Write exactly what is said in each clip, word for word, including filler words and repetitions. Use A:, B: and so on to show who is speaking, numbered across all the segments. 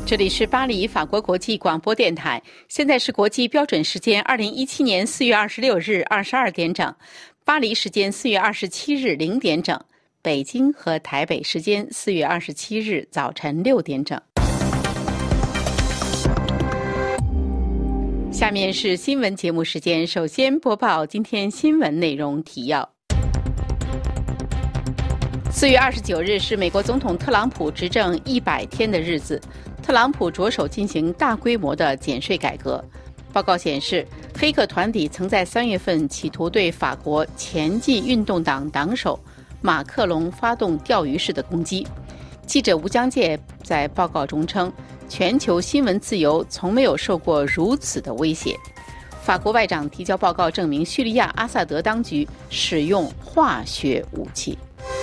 A: 这里是巴黎法国国际广播电台，现在是国际标准时间二零一七年四月二十六日二十二点整，巴黎时间四月二十七日零点整，北京和台北时间四月二十七日早晨六点整。下面是新闻节目时间，首先播报今天新闻内容提要。四月二十九日是美国总统特朗普执政一百天的日子，特朗普着手进行大规模的减税改革。报告显示，黑客团体曾在三月份企图对法国前进运动党党首马克龙发动钓鱼式的攻击。记者吴江介在报告中称，全球新闻自由从没有受过如此的威胁。法国外长提交报告证明，叙利亚阿萨德当局使用化学武器。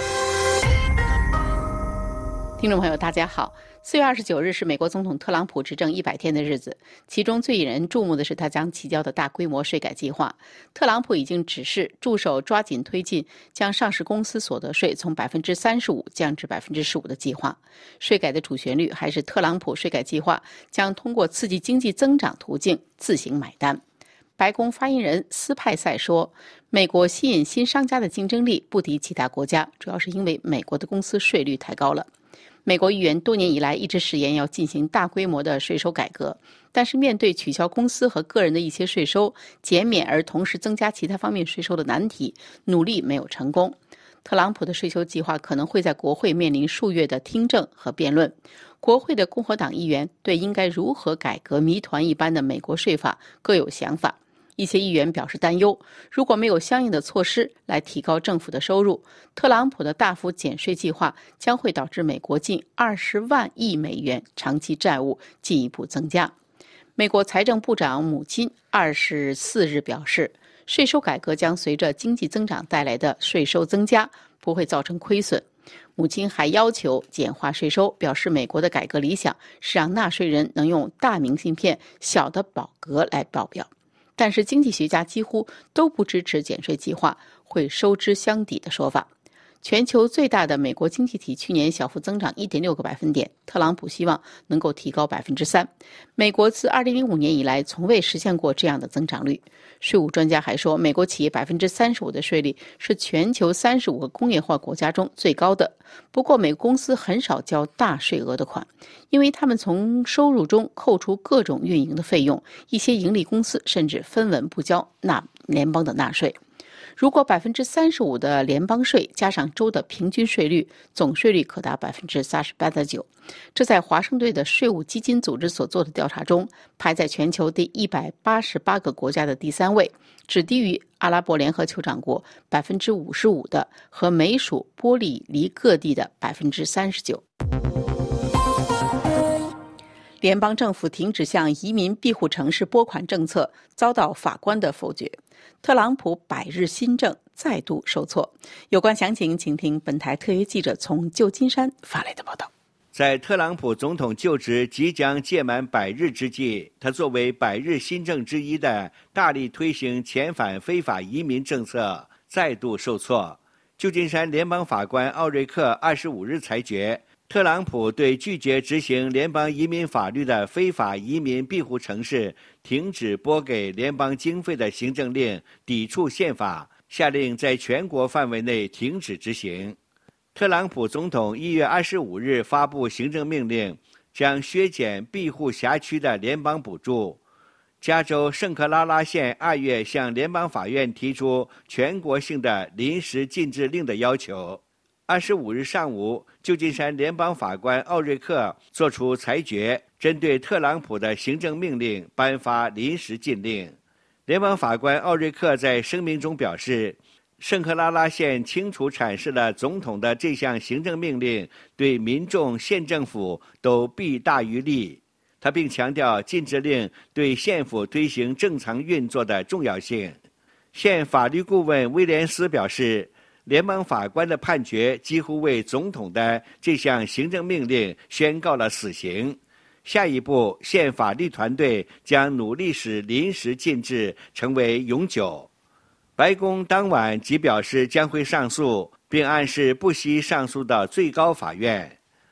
A: 听众朋友大家好，四月二十九日是美国总统特朗普执政一百天的日子，其中最引人注目的是他将提交的大规模税改计划。特朗普已经指示助手抓紧推进将上市公司所得税从百分之三十五降至百分之十五的计划。税改的主旋律还是特朗普税改计划将通过刺激经济增长途径自行买单。白宫发言人斯派塞说，美国吸引新商家的竞争力不敌其他国家，主要是因为美国的公司税率太高了。美国议员多年以来一直誓言要进行大规模的税收改革，但是面对取消公司和个人的一些税收减免，而同时增加其他方面税收的难题，努力没有成功。特朗普的税收计划可能会在国会面临数月的听证和辩论。国会的共和党议员对应该如何改革谜团一般的美国税法各有想法。一些议员表示担忧，如果没有相应的措施来提高政府的收入，特朗普的大幅减税计划将会导致美国近二十万亿美元长期债务进一步增加。美国财政部长姆金二十四日表示，税收改革将随着经济增长带来的税收增加，不会造成亏损。姆金还要求简化税收，表示美国的改革理想是让纳税人能用大明信片、小的表格来报表。但是经济学家几乎都不支持减税计划会收支相抵的说法。全球最大的美国经济体去年小幅增长 一点六个百分点，特朗普希望能够提高 百分之三。 美国自二零零五年以来从未实现过这样的增长率。税务专家还说，美国企业 百分之三十五 的税率是全球三十五个工业化国家中最高的。不过美国公司很少交大税额的款，因为他们从收入中扣除各种运营的费用，一些盈利公司甚至分文不交纳联邦的纳税。如果 百分之三十五 的联邦税加上州的平均税率，总税率可达 百分之三十八点九。 这在华盛顿的税务基金组织所做的调查中排在全球第一百八十八个国家的第三位，只低于阿拉伯联合酋长国 百分之五十五 的和美属波利黎各地的 百分之三十九。联邦政府停止向移民庇护城市拨款政策遭到法官的否决，特朗普百日新政再度受挫。有关详情，请听本台特约记者从旧金山发来的报道。
B: 在特朗普总统就职即将届满百日之际，他作为百日新政之一的大力推行遣返非法移民政策再度受挫。旧金山联邦法官奥瑞克二十五日裁决，特朗普对拒绝执行联邦移民法律的非法移民庇护城市停止拨给联邦经费的行政令抵触宪法，下令在全国范围内停止执行。特朗普总统一月二十五日发布行政命令，将削减庇护辖区的联邦补助。加州圣克拉拉县二月向联邦法院提出全国性的临时禁制令的要求。二十五日上午，旧金山联邦法官奥瑞克作出裁决，针对特朗普的行政命令颁发临时禁令。联邦法官奥瑞克在声明中表示，圣克拉拉县清楚阐释了总统的这项行政命令对民众、县政府都弊大于利。他并强调禁制令对县府推行正常运作的重要性。县法律顾问威廉斯表示，联邦法官的判决几乎为总统的这项行政命令宣告了死刑。下一步，县法律团队将努力使临时禁制成为永久。白宫当晚即表示将会上诉，并暗示不惜上诉到最高法院。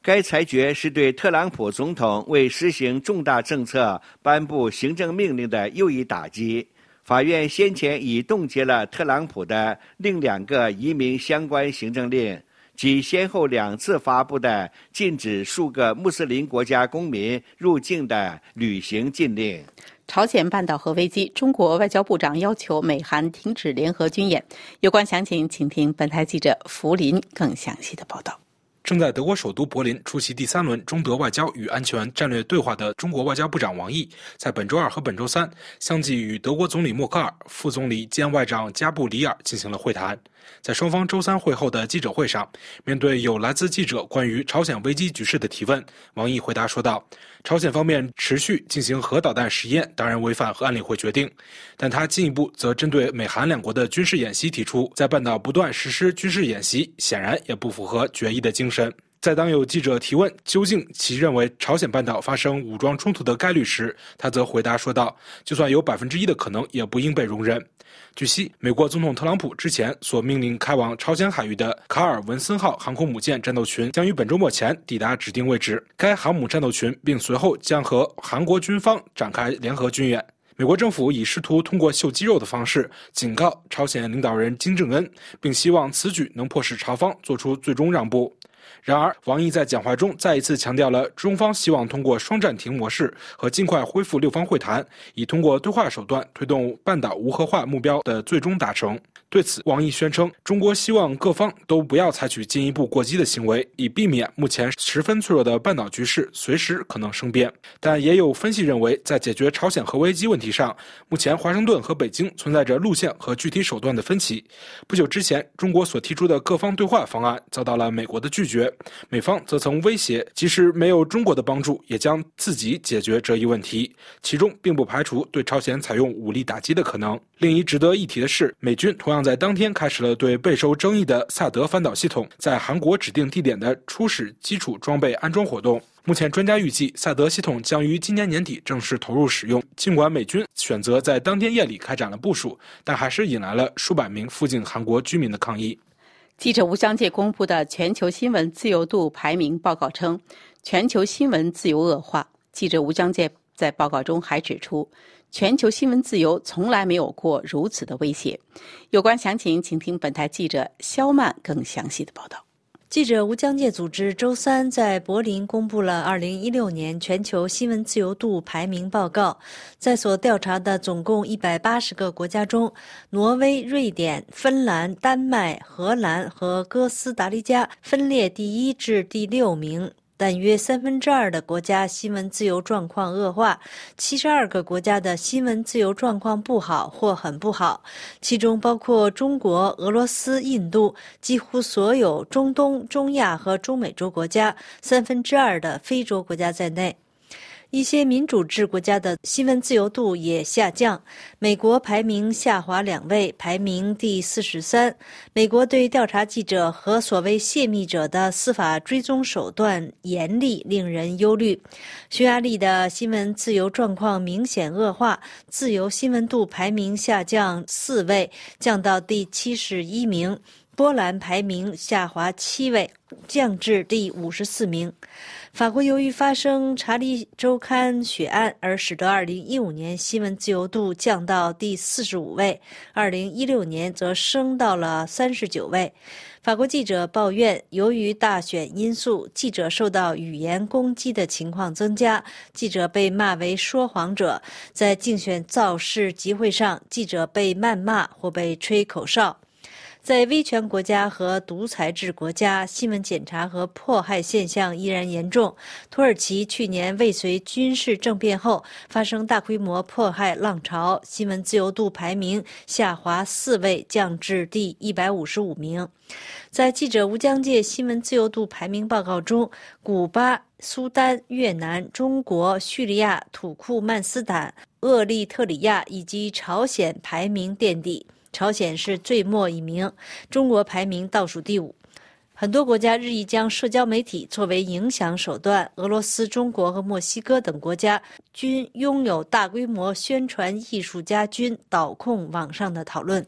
B: 该裁决是对特朗普总统为实行重大政策颁布行政命令的又一打击。法院先前已冻结了特朗普的另两个移民相关行政令，即先后两次发布的禁止数个穆斯林国家公民入境的旅行禁令。
A: 朝鲜半岛核危机，中国外交部长要求美韩停止联合军演。有关详情，请听本台记者福林更详细的报道。
C: 正在德国首都柏林出席第三轮中德外交与安全战略对话的中国外交部长王毅，在本周二和本周三相继与德国总理默克尔、副总理兼外长加布里尔进行了会谈。在双方周三会后的记者会上，面对有来自记者关于朝鲜危机局势的提问，王毅回答说道，朝鲜方面持续进行核导弹实验，当然违反核安理会决定，但他进一步则针对美韩两国的军事演习提出，在半岛不断实施军事演习，显然也不符合决议的精神。在当有记者提问究竟其认为朝鲜半岛发生武装冲突的概率时，他则回答说道，就算有百分之一的可能，也不应被容忍。据悉，美国总统特朗普之前所命令开往朝鲜海域的卡尔文森号航空母舰战斗群将于本周末前抵达指定位置，该航母战斗群并随后将和韩国军方展开联合军演。美国政府以试图通过秀肌肉的方式警告朝鲜领导人金正恩，并希望此举能迫使朝方做出最终让步。然而，王毅在讲话中再一次强调了中方希望通过双暂停模式和尽快恢复六方会谈，以通过对话手段推动半岛无核化目标的最终达成。对此，王毅宣称，中国希望各方都不要采取进一步过激的行为，以避免目前十分脆弱的半岛局势随时可能生变。但也有分析认为，在解决朝鲜核危机问题上，目前华盛顿和北京存在着路线和具体手段的分歧。不久之前，中国所提出的各方对话方案遭到了美国的拒绝，美方则曾威胁，即使没有中国的帮助，也将自己解决这一问题，其中并不排除对朝鲜采用武力打击的可能。另一值得一提的是，美军同样在当天开始了对备受争议的萨德反导系统在韩国指定地点的初始基础装备安装活动。目前专家预计，萨德系统将于今年年底正式投入使用。尽管美军选择在当天夜里开展了部署，但还是引来了数百名附近韩国居民的抗议。
A: 记者吴江界公布的全球新闻自由度排名报告称，全球新闻自由恶化。记者吴江界在报告中还指出，全球新闻自由从来没有过如此的威胁。有关详情，请听本台记者肖曼更详细的报道。
D: 记者吴江界组织周三在柏林公布了二零一六年全球新闻自由度排名报告。在所调查的总共一百八十个国家中，挪威、瑞典、芬兰、丹麦、荷兰和哥斯达黎加分列第一至第六名。但约三分之二的国家新闻自由状况恶化，七十二个国家的新闻自由状况不好或很不好，其中包括中国、俄罗斯、印度，几乎所有中东、中亚和中美洲国家，三分之二的非洲国家在内。一些民主制国家的新闻自由度也下降，美国排名下滑两位，排名第四十三。美国对调查记者和所谓泄密者的司法追踪手段严厉，令人忧虑。匈牙利的新闻自由状况明显恶化，自由新闻度排名下降四位，降到第七十一名。波兰排名下滑七位，降至第五十四名。法国由于发生查理周刊血案而使得二零一五年新闻自由度降到第四十五位，二零一六年则升到了三十九位。法国记者抱怨，由于大选因素，记者受到语言攻击的情况增加，记者被骂为说谎者，在竞选造势集会上，记者被谩骂或被吹口哨。在威权国家和独裁制国家，新闻检查和迫害现象依然严重。土耳其去年未随军事政变后发生大规模迫害浪潮，新闻自由度排名下滑四位，降至第一百五十五名。在记者吴江界新闻自由度排名报告中，古巴、苏丹、越南、中国、叙利亚、土库曼斯坦、厄立特里亚以及朝鲜排名垫底。朝鲜是最末一名，中国排名倒数第五。很多国家日益将社交媒体作为影响手段，俄罗斯、中国和墨西哥等国家均拥有大规模宣传艺术家军，导控网上的讨论。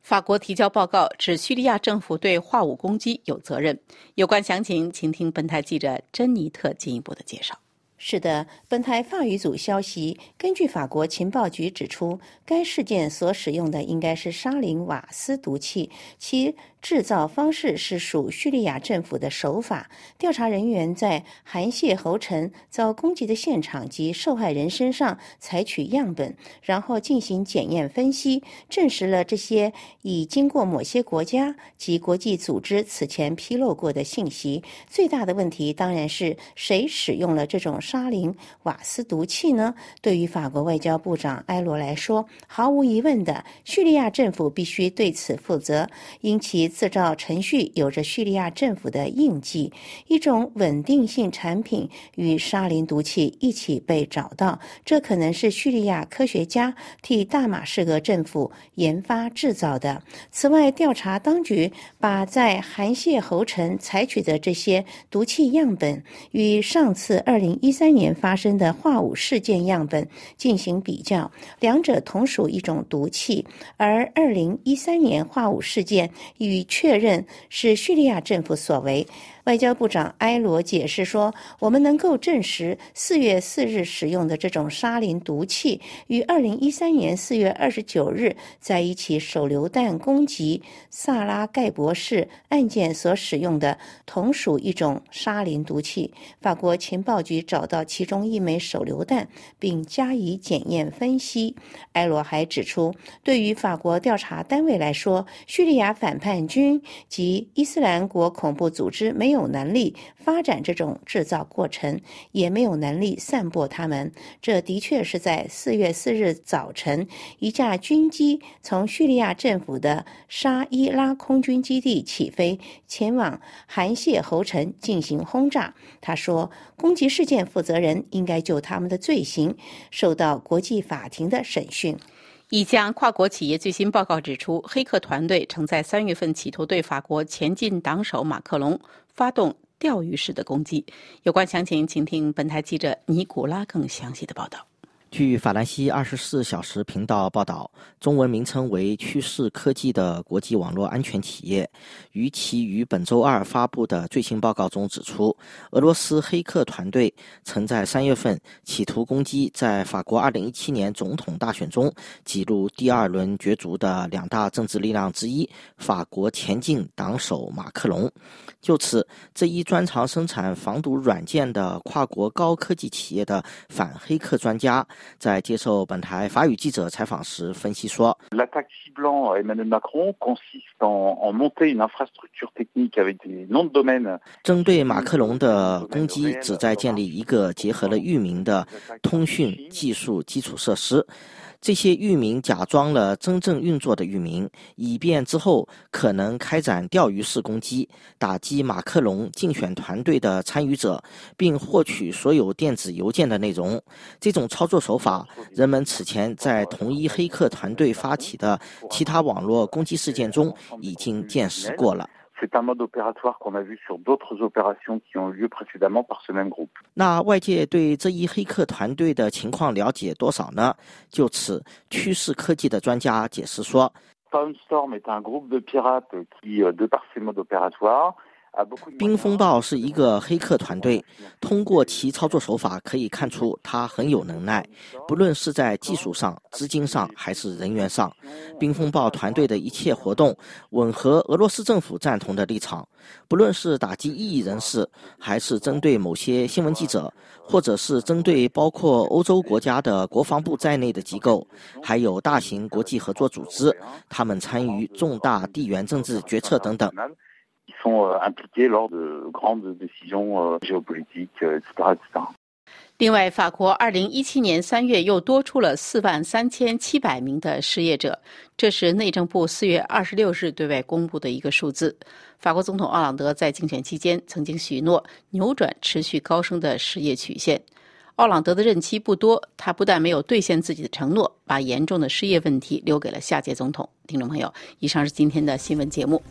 A: 法国提交报告指叙利亚政府对化武攻击有责任。有关详情，请听本台记者珍妮特进一步的介绍。
E: 是的，本台法语组消息，根据法国情报局指出，该事件所使用的应该是沙林瓦斯毒气，其制造方式是属叙利亚政府的手法。调查人员在韩谢侯城遭攻击的现场及受害人身上采取样本，然后进行检验分析，证实了这些已经过某些国家及国际组织此前披露过的信息。最大的问题当然是谁使用了这种沙林瓦斯毒气呢？对于法国外交部长埃罗来说，毫无疑问的，叙利亚政府必须对此负责，因其制造程序有着叙利亚政府的印记。一种稳定性产品与沙林毒气一起被找到，这可能是叙利亚科学家替大马士革政府研发制造的。此外，调查当局把在韩谢侯城采取的这些毒气样本与上次二零一三年发生的化武事件样本进行比较，两者同属一种毒气，而二零一三年化武事件已确认是叙利亚政府所为。外交部长埃罗解释说，我们能够证实四月四日使用的这种沙林毒气与二零一三年四月二十九日在一起手榴弹攻击萨拉盖博市案件所使用的同属一种沙林毒气。法国情报局找到其中一枚手榴弹并加以检验分析。埃罗还指出，对于法国调查单位来说，叙利亚反叛军及伊斯兰国恐怖组织没有能力发展这种制造过程，也没有能力散播它们。这的确是在四月四日早晨，一架军机从叙利亚政府的沙伊拉空军基地起飞，前往韩谢侯城进行轰炸。他说，攻击事件负责人应该就他们的罪行受到国际法庭的审讯。
A: 一家跨国企业最新报告指出，黑客团队曾在三月份企图对法国前进党首马克龙发动钓鱼式的攻击。有关详情，请听本台记者尼古拉更详细的报道。
F: 据法兰西二十四小时频道报道，中文名称为趋势科技的国际网络安全企业，于其于本周二发布的最新报告中指出，俄罗斯黑客团队曾在三月份企图攻击在法国二零一七年总统大选中挤入第二轮角逐的两大政治力量之一法国前进党首马克龙。就此，这一专长生产防毒软件的跨国高科技企业的反黑客专家在接受本台法语记者采访时分析说，
G: L'attaque ciblant Emmanuel Macron consiste en, en monter une infrastructure technique avec des noms de domaine.
F: 针对马克龙的攻击旨在建立一个结合了域名的通讯技术基础设施。这些域名假装了真正运作的域名，以便之后可能开展钓鱼式攻击，打击马克龙竞选团队的参与者，并获取所有电子邮件的内容。这种操作手法，人们此前在同一黑客团队发起的其他网络攻击事件中已经见识过了。
G: C'est un mode opératoire qu'on a vu sur d'autres opérations qui ont eu lieu précédemment par ce même groupe.
F: 那外界对这一黑客团队的情况了解多少呢？就此，趋势科技的专家解释说
G: Foundstorm est un groupe de pirates qui, de par ses modes opératoires,
F: 冰风暴是一个黑客团队，通过其操作手法可以看出他很有能耐，不论是在技术上、资金上还是人员上。冰风暴团队的一切活动吻合俄罗斯政府赞同的立场，不论是打击异议人士，还是针对某些新闻记者，或者是针对包括欧洲国家的国防部在内的机构，还有大型国际合作组织，他们参与重大地缘政治决策等等。
G: sont impliqués lors de grandes décisions géopolitiques, et cetera, et cetera.
A: 另外，法国二零一七年三月又多出了四万三千七百名的失业者，这是内政部四月二十六日对外公布的一个数字。法国总统奥朗德在竞选期间曾经许诺扭转持续高升的失业曲线。奥朗德的任期不多，他不但没有兑现自己的承诺，把严重的失业问题留给了下届总统。听众朋友，以上是今天的新闻节目。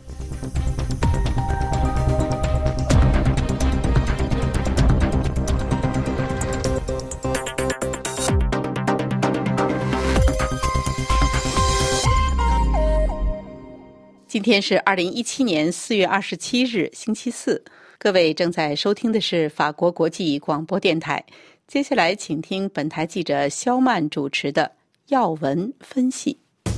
A: 今天是二零一七年四月二十七日，星期四。各位正在收听的是法国国际广播电台。接下来，请听本台记者肖曼主持的要闻分析。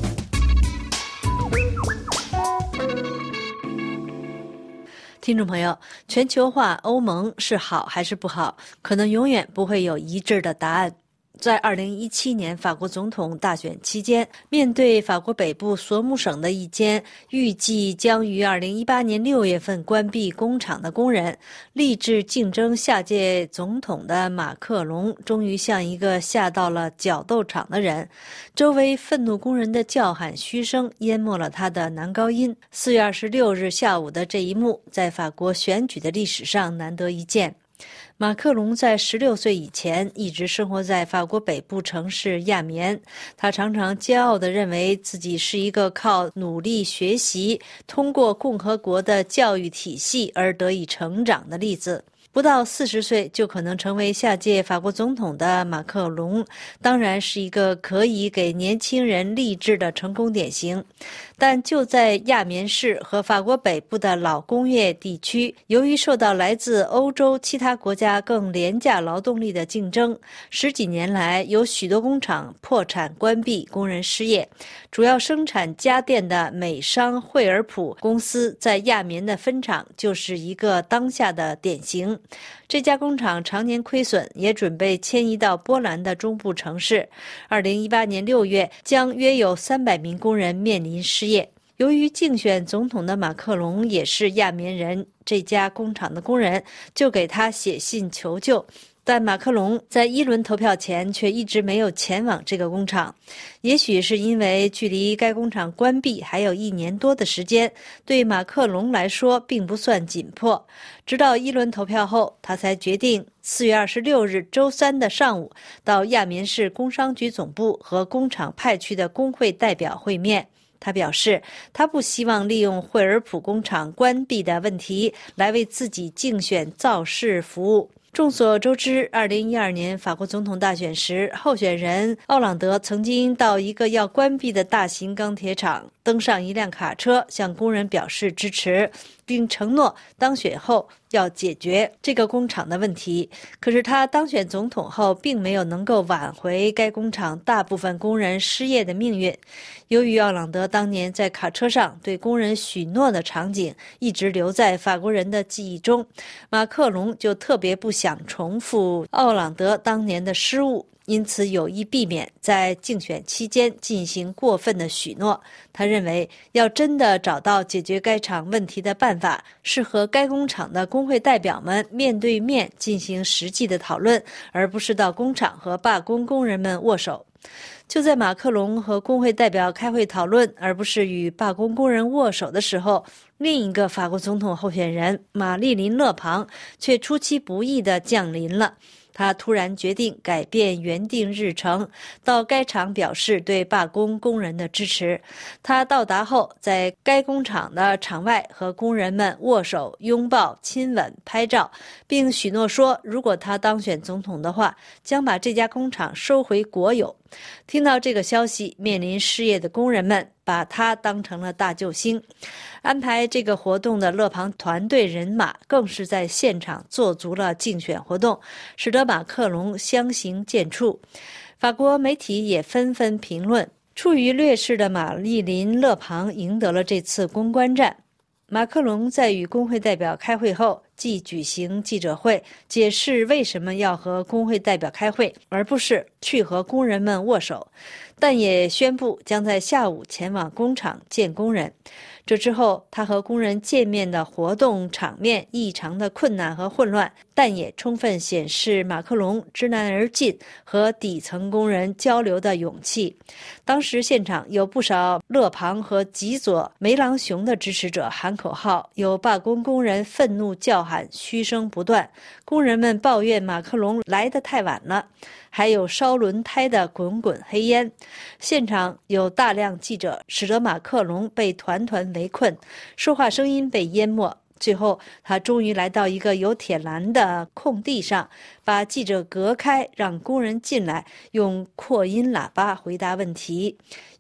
D: 听众朋友，全球化欧盟是好还是不好，可能永远不会有一致的答案。在二零一七年法国总统大选期间，面对法国北部索姆省的一间预计将于二零一八年六月份关闭工厂的工人，立志竞争下届总统的马克龙终于像一个下到了角斗场的人，周围愤怒工人的叫喊嘘声淹没了他的男高音。四月二十六日下午的这一幕，在法国选举的历史上难得一见。马克龙在十六岁以前一直生活在法国北部城市亚眠，他常常骄傲地认为自己是一个靠努力学习，通过共和国的教育体系而得以成长的例子。不到四十岁就可能成为下届法国总统的马克龙，当然是一个可以给年轻人励志的成功典型。但就在亚眠市和法国北部的老工业地区，由于受到来自欧洲其他国家更廉价劳动力的竞争，十几年来有许多工厂破产关闭，工人失业。主要生产家电的美商惠而浦公司在亚眠的分厂就是一个当下的典型。这家工厂常年亏损，也准备迁移到波兰的中部城市。二零一八年六月，将约有三百名工人面临失业。由于竞选总统的马克龙也是亚眠人，这家工厂的工人就给他写信求救。但马克龙在一轮投票前却一直没有前往这个工厂，也许是因为距离该工厂关闭还有一年多的时间，对马克龙来说并不算紧迫。直到一轮投票后，他才决定四月二十六日周三的上午到亚眠市工商局总部和工厂派去的工会代表会面。他表示，他不希望利用惠而浦工厂关闭的问题来为自己竞选造势服务。众所周知，二零一二年法国总统大选时，候选人奥朗德曾经到一个要关闭的大型钢铁厂，登上一辆卡车，向工人表示支持，并承诺当选后要解决这个工厂的问题。可是他当选总统后，并没有能够挽回该工厂大部分工人失业的命运。由于奥朗德当年在卡车上对工人许诺的场景一直留在法国人的记忆中，马克龙就特别不想重复奥朗德当年的失误，因此有意避免在竞选期间进行过分的许诺。他认为，要真的找到解决该厂问题的办法，是和该工厂的工会代表们面对面进行实际的讨论，而不是到工厂和罢工工人们握手。就在马克龙和工会代表开会讨论，而不是与罢工工人握手的时候，另一个法国总统候选人玛丽琳·勒庞却出其不意地降临了。他突然决定改变原定日程，到该厂表示对罢工工人的支持。他到达后，在该工厂的场外和工人们握手、拥抱、亲吻、拍照，并许诺说，如果他当选总统的话，将把这家工厂收回国有。听到这个消息，面临失业的工人们把他当成了大救星。安排这个活动的勒庞团队人马更是在现场做足了竞选活动，使得马克龙相形见绌。法国媒体也纷纷评论，处于劣势的玛丽琳·勒庞赢得了这次公关战。马克龙在与工会代表开会后，即举行记者会，解释为什么要和工会代表开会，而不是去和工人们握手，但也宣布将在下午前往工厂见工人。这之后，他和工人见面的活动场面异常的困难和混乱，但也充分显示马克龙知难而进和底层工人交流的勇气。当时现场有不少勒庞和极左梅朗雄的支持者喊口号，有罢工工人愤怒叫喊，嘘声不断。工人们抱怨马克龙来得太晚了，还有烧轮胎的滚滚黑烟。现场有大量记者，使得马克龙被团团围困，说话声音被淹没。最后，他终于来到一个有铁栏的空地上，把记者隔开，让工人进来，用扩音喇叭回答问题。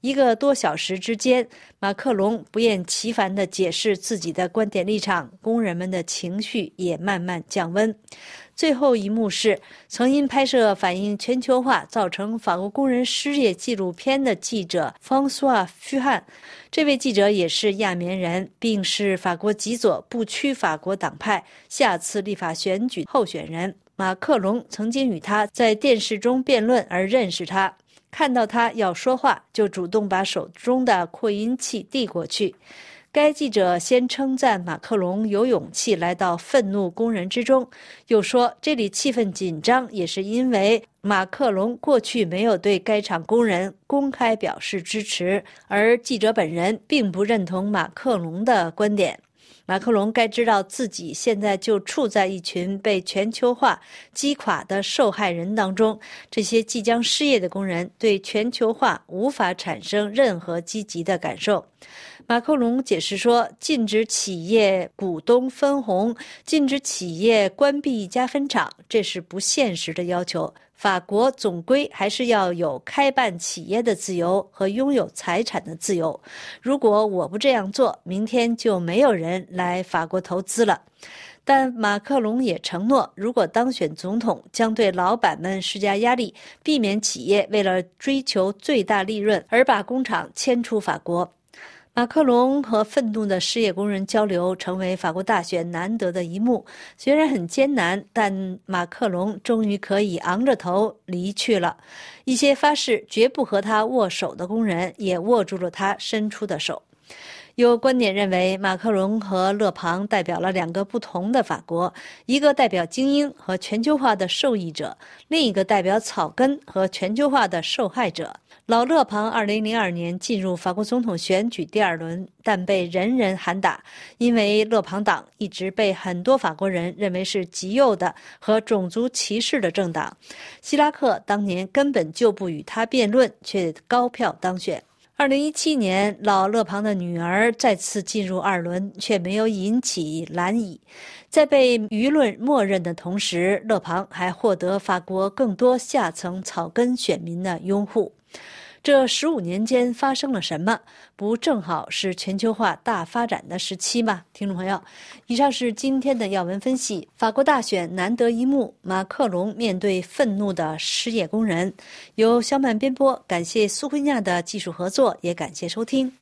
D: 一个多小时之间，马克龙不厌其烦地解释自己的观点立场，工人们的情绪也慢慢降温。最后一幕是曾因拍摄反映全球化造成法国工人失业纪录片的记者方苏瓦·fy汉。这位记者也是亚眠人，并是法国极左不屈法国党派下次立法选举候选人。马克龙曾经与他在电视中辩论而认识他，看到他要说话，就主动把手中的扩音器递过去。该记者先称赞马克龙有勇气来到愤怒工人之中，又说这里气氛紧张也是因为马克龙过去没有对该场工人公开表示支持，而记者本人并不认同马克龙的观点。马克龙该知道自己现在就处在一群被全球化击垮的受害人当中，这些即将失业的工人对全球化无法产生任何积极的感受。马克龙解释说，禁止企业股东分红，禁止企业关闭一家分厂，这是不现实的要求。法国总归还是要有开办企业的自由和拥有财产的自由。如果我不这样做，明天就没有人来法国投资了。但马克龙也承诺，如果当选总统，将对老板们施加压力，避免企业为了追求最大利润而把工厂迁出法国。马克龙和愤怒的失业工人交流，成为法国大选难得的一幕。虽然很艰难，但马克龙终于可以昂着头离去了。一些发誓绝不和他握手的工人，也握住了他伸出的手。有观点认为，马克龙和勒庞代表了两个不同的法国，一个代表精英和全球化的受益者，另一个代表草根和全球化的受害者。老勒庞二零零二年进入法国总统选举第二轮，但被人人喊打，因为勒庞党一直被很多法国人认为是极右的和种族歧视的政党。希拉克当年根本就不与他辩论，却高票当选。二零一七年，老勒庞的女儿再次进入二轮，却没有引起蓝蚁。在被舆论默认的同时，勒庞还获得法国更多下层草根选民的拥护。这十五年间发生了什么？不正好是全球化大发展的时期吗？听众朋友，以上是今天的要闻分析。法国大选难得一幕，马克龙面对愤怒的失业工人。由小满编播，感谢苏慧亚的技术合作，也感谢收听。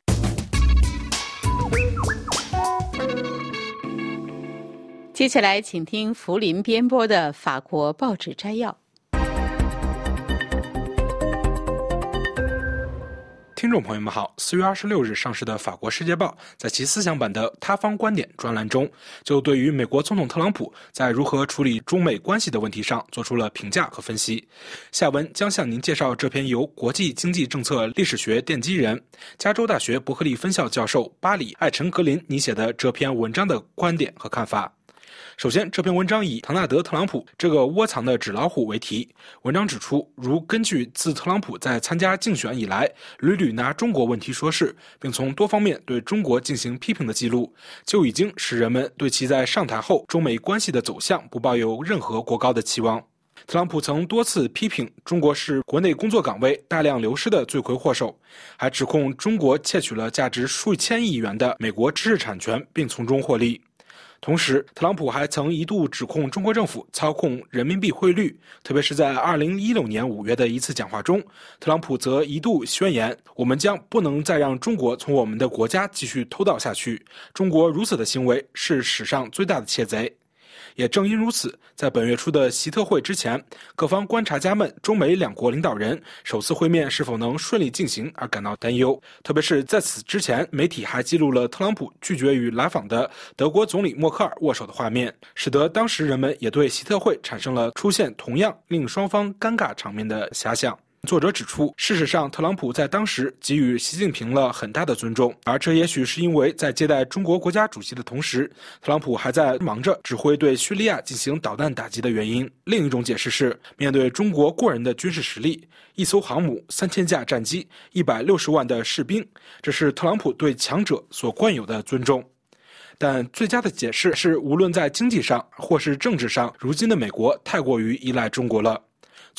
A: 接下来请听福林编播的法国报纸摘要。
C: 听众朋友们好，四月二十六日上市的法国《世界报》在其思想版的他方观点专栏中，就对于美国总统特朗普在如何处理中美关系的问题上做出了评价和分析。下文将向您介绍这篇由国际经济政策历史学奠基人、加州大学伯克利分校教授巴里·艾陈格林拟写的这篇文章的观点和看法。首先，这篇文章以唐纳德·特朗普这个窝藏的纸老虎为题。文章指出，如根据自特朗普在参加竞选以来屡屡拿中国问题说事，并从多方面对中国进行批评的记录，就已经使人们对其在上台后中美关系的走向不抱有任何过高的期望。特朗普曾多次批评中国是国内工作岗位大量流失的罪魁祸首，还指控中国窃取了价值数千亿元的美国知识产权并从中获利。同时，特朗普还曾一度指控中国政府操控人民币汇率，特别是在二零一六年五月的一次讲话中，特朗普则一度宣言，我们将不能再让中国从我们的国家继续偷盗下去，中国如此的行为是史上最大的窃贼。也正因如此，在本月初的习特会之前，各方观察家们中美两国领导人首次会面是否能顺利进行而感到担忧，特别是在此之前，媒体还记录了特朗普拒绝与来访的德国总理默克尔握手的画面，使得当时人们也对习特会产生了出现同样令双方尴尬场面的遐想。作者指出，事实上特朗普在当时给予习近平了很大的尊重，而这也许是因为在接待中国国家主席的同时，特朗普还在忙着指挥对叙利亚进行导弹打击的原因。另一种解释是，面对中国过人的军事实力，一艘航母、三千架战机、一百六十万的士兵，这是特朗普对强者所惯有的尊重。但最佳的解释是，无论在经济上或是政治上，如今的美国太过于依赖中国了。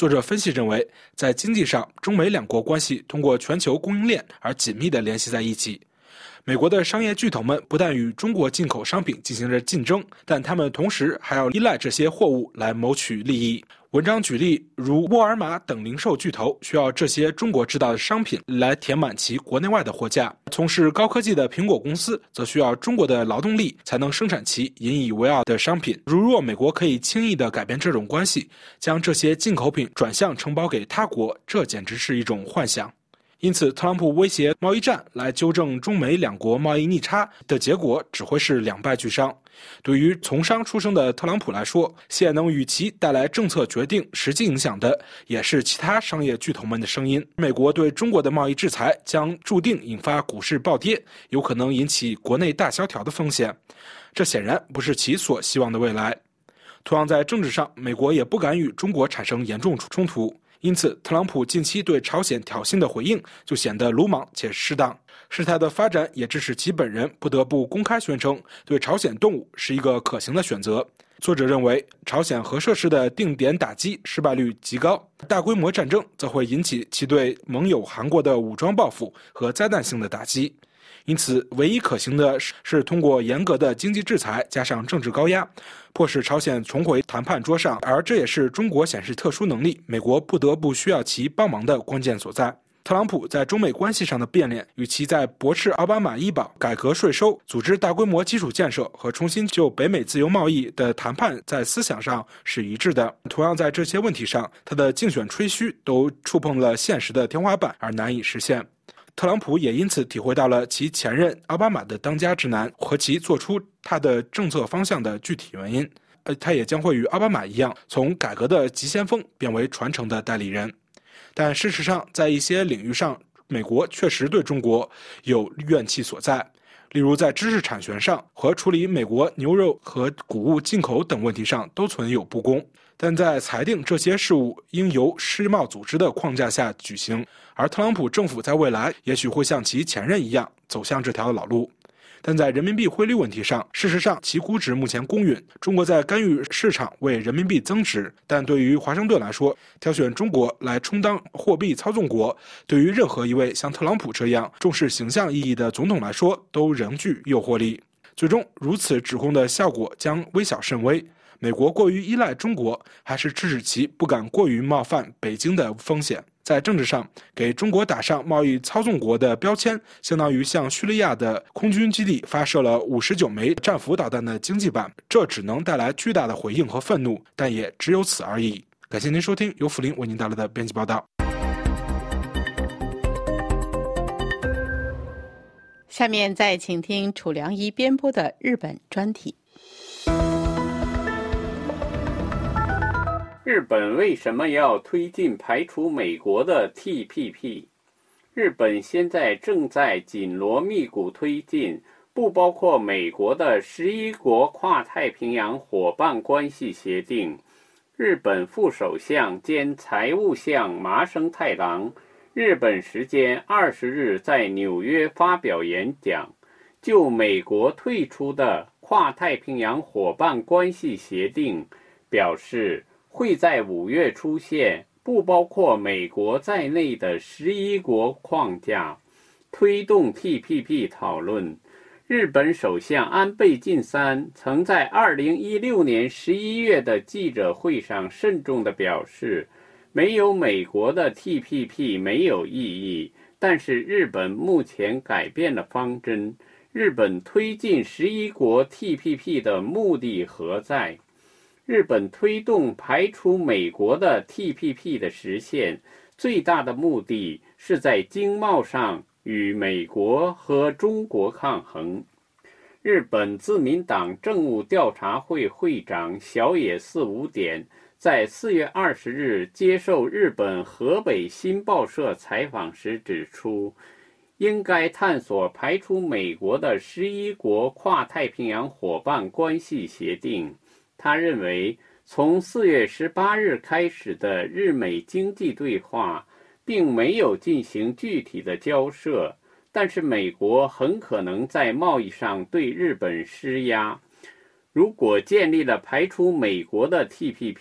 C: 作者分析认为，在经济上，中美两国关系通过全球供应链而紧密地联系在一起。美国的商业巨头们不但与中国进口商品进行着竞争，但他们同时还要依赖这些货物来谋取利益。文章举例，如沃尔玛等零售巨头需要这些中国制造的商品来填满其国内外的货架，从事高科技的苹果公司则需要中国的劳动力才能生产其引以为傲的商品。如若美国可以轻易地改变这种关系，将这些进口品转向承包给他国，这简直是一种幻想。因此，特朗普威胁贸易战来纠正中美两国贸易逆差的结果只会是两败俱伤。对于从商出身的特朗普来说，现能与其带来政策决定实际影响的，也是其他商业巨头们的声音。美国对中国的贸易制裁将注定引发股市暴跌，有可能引起国内大萧条的风险，这显然不是其所希望的未来。同样在政治上，美国也不敢与中国产生严重冲突。因此，特朗普近期对朝鲜挑衅的回应就显得鲁莽且适当。事态的发展也致使其本人不得不公开宣称，对朝鲜动武是一个可行的选择。作者认为，朝鲜核设施的定点打击失败率极高，大规模战争则会引起其对盟友韩国的武装报复和灾难性的打击。因此，唯一可行的是通过严格的经济制裁加上政治高压，迫使朝鲜重回谈判桌上，而这也是中国显示特殊能力，美国不得不需要其帮忙的关键所在。特朗普在中美关系上的变脸，与其在驳斥奥巴马医保、改革税收、组织大规模基础建设和重新就北美自由贸易的谈判在思想上是一致的。同样在这些问题上，他的竞选吹嘘都触碰了现实的天花板而难以实现。特朗普也因此体会到了其前任奥巴马的当家之难和其做出他的政策方向的具体原因。呃，他也将会与奥巴马一样，从改革的急先锋变为传承的代理人。但事实上，在一些领域上，美国确实对中国有怨气所在，例如在知识产权上和处理美国牛肉和谷物进口等问题上都存有不公。但在裁定这些事务应由世贸组织的框架下举行，而特朗普政府在未来也许会像其前任一样走向这条老路。但在人民币汇率问题上，事实上其估值目前公允，中国在干预市场为人民币增值，但对于华盛顿来说，挑选中国来充当货币操纵国，对于任何一位像特朗普这样重视形象意义的总统来说都仍具诱惑力。最终，如此指控的效果将微小甚微。美国过于依赖中国，还是致使其不敢过于冒犯北京的风险。在政治上，给中国打上贸易操纵国的标签，相当于向叙利亚的空军基地发射了五十九枚战斧导弹的经济版，这只能带来巨大的回应和愤怒，但也只有此而已。感谢您收听由福林为您带来的编辑报道。
A: 下面再请听楚良一编播的日本专题。
H: 日本为什么要推进排除美国的 T P P？ 日本现在正在紧锣密鼓推进不包括美国的十一国跨太平洋伙伴关系协定。日本副首相兼财务相麻生太郎日本时间二十日在纽约发表演讲，就美国退出的跨太平洋伙伴关系协定表示，会在五月出现不包括美国在内的十一国框架，推动 T P P 讨论。日本首相安倍晋三曾在二零一六年十一月的记者会上慎重地表示，没有美国的 T P P 没有意义，但是日本目前改变了方针。日本推进十一国 T P P 的目的何在？日本推动排除美国的 T P P 的实现，最大的目的是在经贸上与美国和中国抗衡。日本自民党政务调查会会长小野四五点在四月二十日接受日本河北新报社采访时指出，应该探索排除美国的十一国跨太平洋伙伴关系协定。他认为，从四月十八日开始的日美经济对话并没有进行具体的交涉，但是美国很可能在贸易上对日本施压。如果建立了排除美国的 T P P，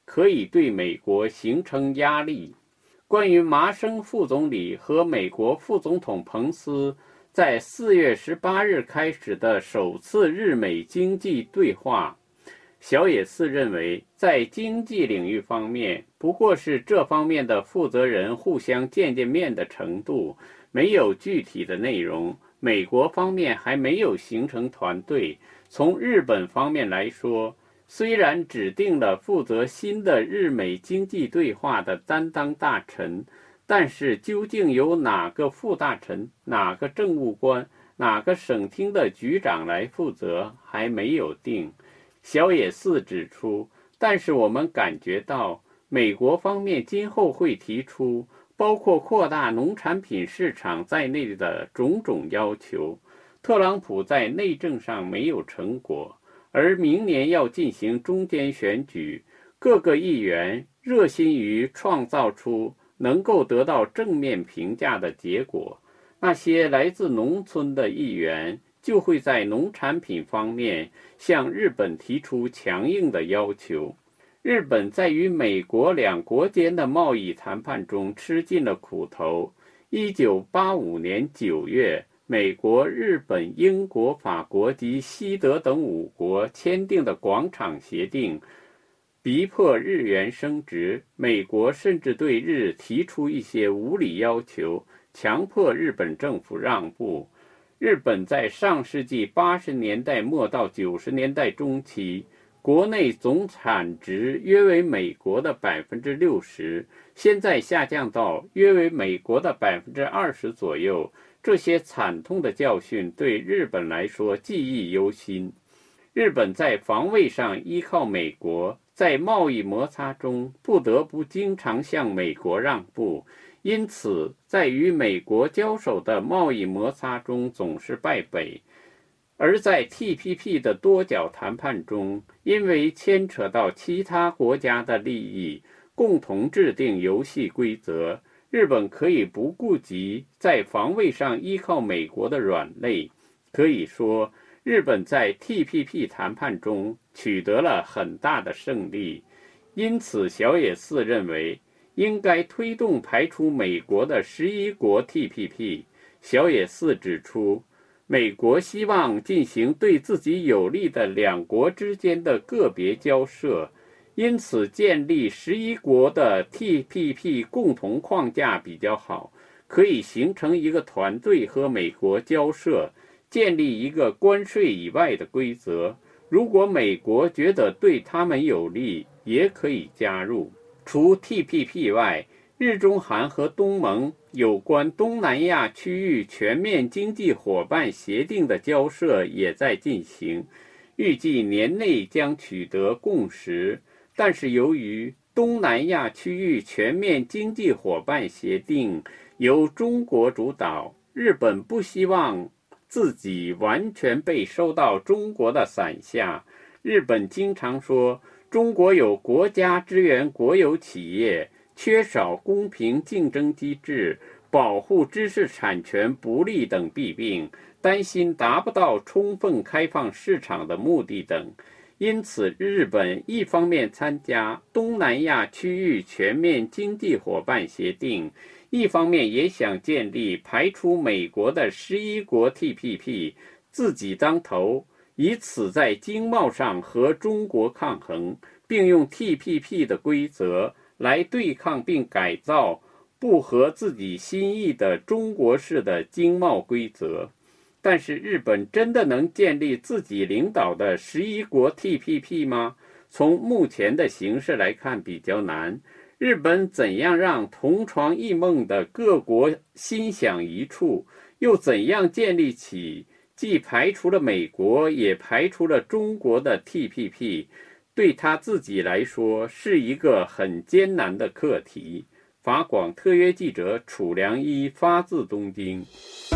H: 可以对美国形成压力。关于麻生副总理和美国副总统彭斯在四月十八日开始的首次日美经济对话，小野寺认为，在经济领域方面，不过是这方面的负责人互相见见面的程度，没有具体的内容。美国方面还没有形成团队。从日本方面来说，虽然指定了负责新的日美经济对话的担当大臣，但是究竟由哪个副大臣、哪个政务官、哪个省厅的局长来负责还没有定。小野寺指出，但是我们感觉到美国方面今后会提出包括扩大农产品市场在内的种种要求。特朗普在内政上没有成果，而明年要进行中间选举，各个议员热心于创造出能够得到正面评价的结果。那些来自农村的议员就会在农产品方面向日本提出强硬的要求。日本在与美国两国间的贸易谈判中吃尽了苦头。一九八五年九月，美国、日本、英国、法国及西德等五国签订的广场协定，逼迫日元升值。美国甚至对日提出一些无理要求，强迫日本政府让步。日本在上世纪八十年代末到九十年代中期，国内总产值约为美国的百分之六十，现在下降到约为美国的百分之二十左右。这些惨痛的教训对日本来说记忆犹新。日本在防卫上依靠美国，在贸易摩擦中不得不经常向美国让步，因此在与美国交手的贸易摩擦中总是败北。而在 T P P 的多角谈判中，因为牵扯到其他国家的利益，共同制定游戏规则，日本可以不顾及在防卫上依靠美国的软肋。可以说，日本在 T P P 谈判中取得了很大的胜利。因此，小野寺认为应该推动排除美国的十一国 T P P。小野寺指出，美国希望进行对自己有利的两国之间的个别交涉，因此建立十一国的 T P P 共同框架比较好，可以形成一个团队和美国交涉，建立一个关税以外的规则。如果美国觉得对他们有利，也可以加入。除 T P P 外，日中韩和东盟有关东南亚区域全面经济伙伴协定的交涉也在进行，预计年内将取得共识。但是由于东南亚区域全面经济伙伴协定由中国主导，日本不希望自己完全被收到中国的伞下。日本经常说中国有国家支援国有企业，缺少公平竞争机制，保护知识产权不力等弊病，担心达不到充分开放市场的目的等。因此，日本一方面参加东南亚区域全面经济伙伴协定，一方面也想建立排除美国的十一国 T P P， 自己当头，以此在经贸上和中国抗衡，并用 T P P 的规则来对抗并改造不合自己心意的中国式的经贸规则。但是日本真的能建立自己领导的十一国 T P P 吗？从目前的形势来看比较难。日本怎样让同床异梦的各国心想一处，又怎样建立起既排除了美国也排除了中国的 T P P， 对他自己来说是一个很艰难的课题。法广特约记者楚良一发自东京。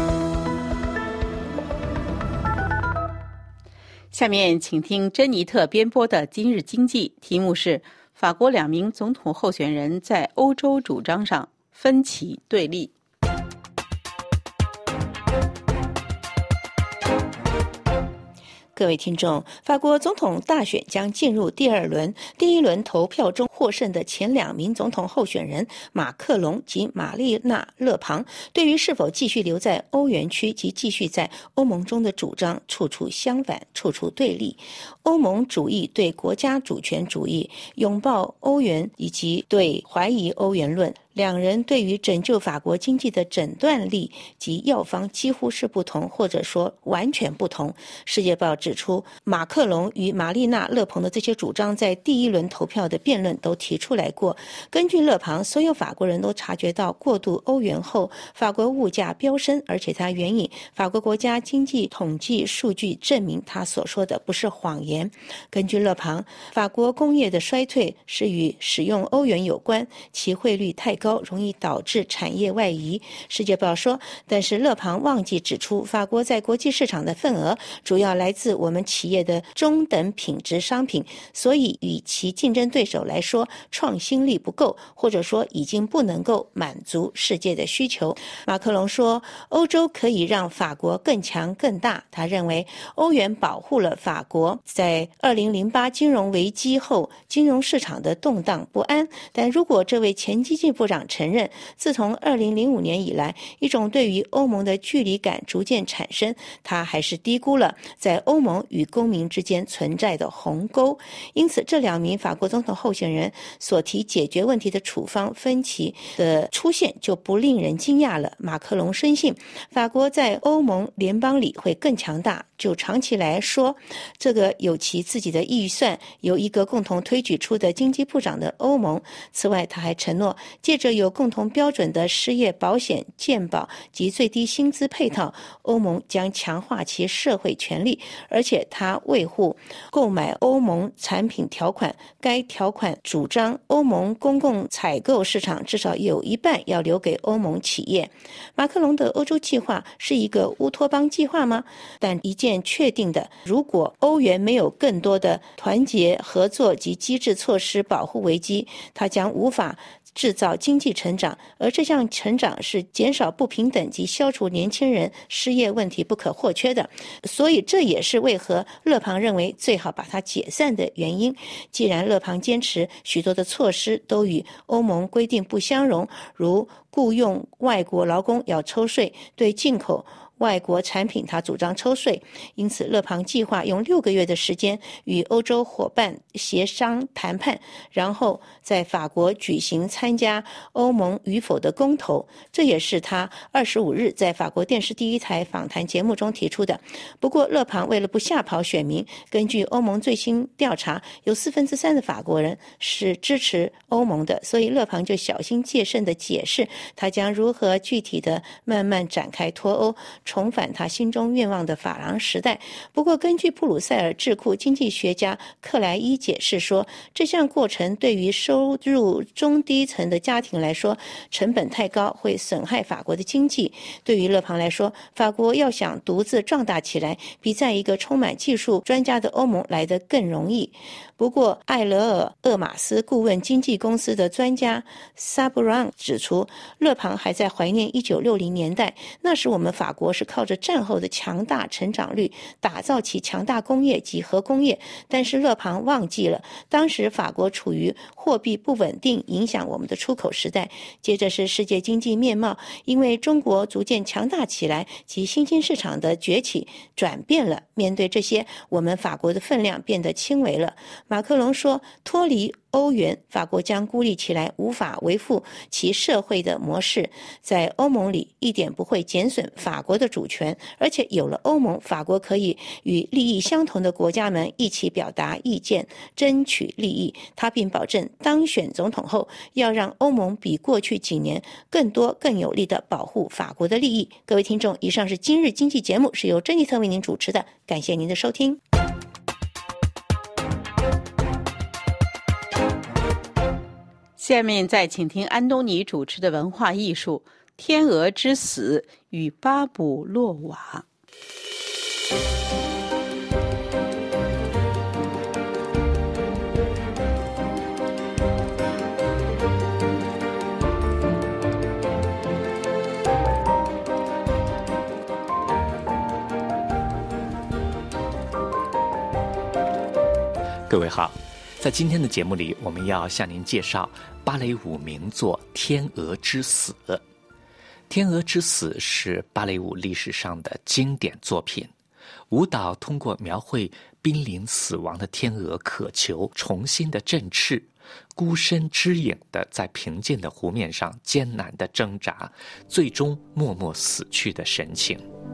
A: 下面请听珍妮特编播的今日经济，题目是法国两名总统候选人在欧洲主张上分歧对立。
E: 各位听众，法国总统大选将进入第二轮，第一轮投票中获胜的前两名总统候选人马克龙及玛丽娜勒庞，对于是否继续留在欧元区及继续在欧盟中的主张处处相反，处处对立。欧盟主义对国家主权主义，拥抱欧元以及对怀疑欧元论，两人对于拯救法国经济的诊断力及药方几乎是不同，或者说完全不同。世界报指出，马克龙与玛丽娜勒庞的这些主张在第一轮投票的辩论都提出来过。根据勒庞，所有法国人都察觉到过渡欧元后法国物价飙升，而且他援引法国国家经济统计数据证明他所说的不是谎言。根据勒庞，法国工业的衰退是与使用欧元有关，其汇率太高容易导致产业外移。世界报说，但是勒庞忘记指出，法国在国际市场的份额主要来自我们企业的中等品质商品，所以与其竞争对手来说，创新力不够，或者说已经不能够满足世界的需求。马克龙说，欧洲可以让法国更强更大。他认为欧元保护了法国在二零零八金融危机后金融市场的动荡不安，但如果这位前经济部长承认，自从二零零五年以来，一种对于欧盟的距离感逐渐产生，他还是低估了在欧盟与公民之间存在的鸿沟。因此，这两名法国总统候选人所提解决问题的处方分歧的出现就不令人惊讶了。马克龙深信，法国在欧盟联邦里会更强大。就长期来说，这个有其自己的预算，由一个共同推举出的经济部长的欧盟。此外，他还承诺，借着有共同标准的失业保险、健保及最低薪资配套，欧盟将强化其社会权利。而且他维护购买欧盟产品条款，该条款主张欧盟公共采购市场至少有一半要留给欧盟企业。马克龙的欧洲计划是一个乌托邦计划吗？但一件确定的，如果欧元没有更多的团结合作及机制措施保护危机，它将无法制造经济成长，而这项成长是减少不平等及消除年轻人失业问题不可或缺的。所以这也是为何勒庞认为最好把它解散的原因。既然勒庞坚持许多的措施都与欧盟规定不相容，如雇用外国劳工要抽税，对进口外国产品他主张抽税，因此勒庞计划用六个月的时间与欧洲伙伴协商谈判，然后在法国举行参加欧盟与否的公投。这也是他二十五日在法国电视第一台访谈节目中提出的。不过勒庞为了不吓跑选民，根据欧盟最新调查，有四分之三的法国人是支持欧盟的，所以勒庞就小心谨慎地解释他将如何具体的慢慢展开脱欧，重返他心中愿望的法郎时代。不过根据布鲁塞尔智库经济学家克莱伊解释说，这项过程对于收入中低层的家庭来说成本太高，会损害法国的经济。对于勒庞来说，法国要想独自壮大起来，比在一个充满技术专家的欧盟来得更容易。不过艾勒尔厄马斯顾问经纪公司的专家萨布朗指出，勒庞还在怀念一九六零年代，那时我们法国是靠着战后的强大成长率打造起强大工业及核工业，但是勒庞忘记了，当时法国处于货币不稳定影响我们的出口时代。接着是世界经济面貌，因为中国逐渐强大起来及新兴市场的崛起转变了，面对这些，我们法国的分量变得轻微了。马克龙说，脱离欧元，法国将孤立起来，无法维护其社会的模式。在欧盟里一点不会减损法国的主权，而且有了欧盟，法国可以与利益相同的国家们一起表达意见，争取利益。他并保证当选总统后，要让欧盟比过去几年更多更有力地保护法国的利益。各位听众，以上是今日经济节目，是由珍妮特为您主持的，感谢您的收听。
A: 下面再请听安东尼主持的文化艺术《天鹅之死与巴卜洛瓦》。
I: 各位好，在今天的节目里，我们要向您介绍芭蕾舞名作《天鹅之死》。《天鹅之死》是芭蕾舞历史上的经典作品，舞蹈通过描绘濒临死亡的天鹅渴求重新的振翅，孤身只影的在平静的湖面上艰难的挣扎，最终默默死去的神情。